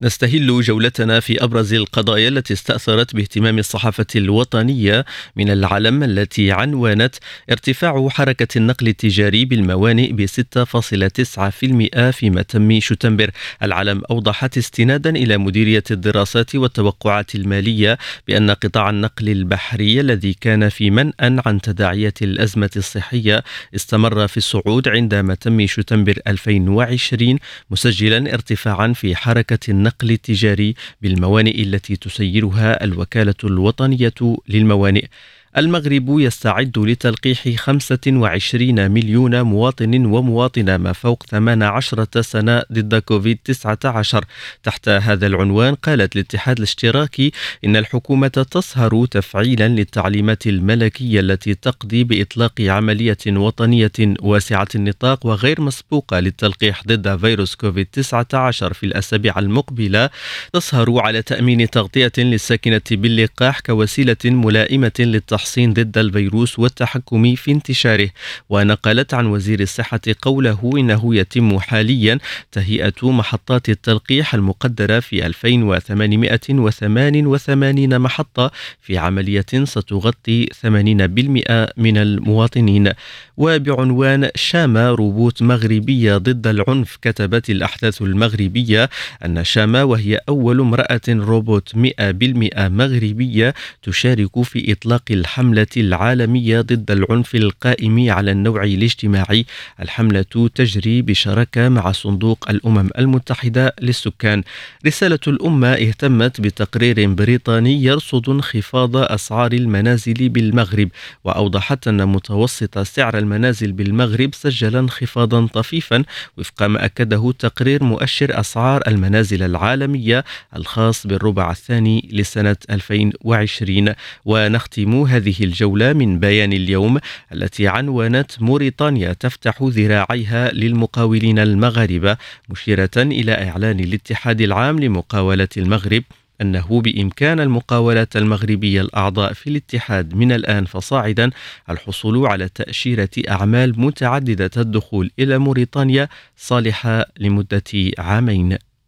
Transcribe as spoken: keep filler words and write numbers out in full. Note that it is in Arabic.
نستهل جولتنا في أبرز القضايا التي استأثرت باهتمام الصحافة الوطنية من العالم، التي عنوانت ارتفاع حركة النقل التجاري بالموانئ ب ستة فاصلة تسعة بالمئة في متم شتنبر. العالم أوضحت استنادا إلى مديرية الدراسات والتوقعات المالية بأن قطاع النقل البحري الذي كان في منأى عن تداعيات الأزمة الصحية استمر في الصعود عند متم شتنبر ألفين وعشرين، مسجلا ارتفاعا في حركة النقل النقل التجاري بالموانئ التي تسيرها الوكالة الوطنية للموانئ. المغرب يستعد لتلقيح خمسة وعشرين مليون مواطن ومواطنة ما فوق ثمانية عشر سنة ضد كوفيد تسعة عشر. تحت هذا العنوان قالت الاتحاد الاشتراكي إن الحكومة تسهر تفعيلا للتعليمات الملكية التي تقضي بإطلاق عملية وطنية واسعة النطاق وغير مسبوقة للتلقيح ضد فيروس كوفيد تسعة عشر في الأسابيع المقبلة. تسهر على تأمين تغطية للساكنة باللقاح كوسيلة ملائمة للتحصين التحصين ضد الفيروس والتحكم في انتشاره. ونقلت عن وزير الصحة قوله إنه يتم حاليا تهيئة محطات التلقيح المقدرة في ألفين وثمانمائة وثمانية وثمانين محطة في عملية ستغطي ثمانين بالمئة من المواطنين. وبعنوان شامة روبوت مغربية ضد العنف، كتبت الأحداث المغربية أن شامة، وهي أول امرأة روبوت مئة بالمئة مغربية تشارك في إطلاق الحملة العالمية ضد العنف القائم على النوع الاجتماعي. الحملة تجري بشراكة مع صندوق الأمم المتحدة للسكان. رسالة الأمة اهتمت بتقرير بريطاني يرصد انخفاض أسعار المنازل بالمغرب، وأوضحت أن متوسط سعر المنازل بالمغرب سجل انخفاضا طفيفا وفق ما أكده تقرير مؤشر أسعار المنازل العالمية الخاص بالربع الثاني لسنة ألفين وعشرين. ونختم هذه الجولة من بيان اليوم التي عنونت موريتانيا تفتح ذراعيها للمقاولين المغاربة، مشيرة إلى إعلان الاتحاد العام لمقاولة المغرب أنه بإمكان المقاولات المغربية الأعضاء في الاتحاد من الآن فصاعدا الحصول على تأشيرة أعمال متعددة الدخول إلى موريتانيا صالحة لمدة عامين.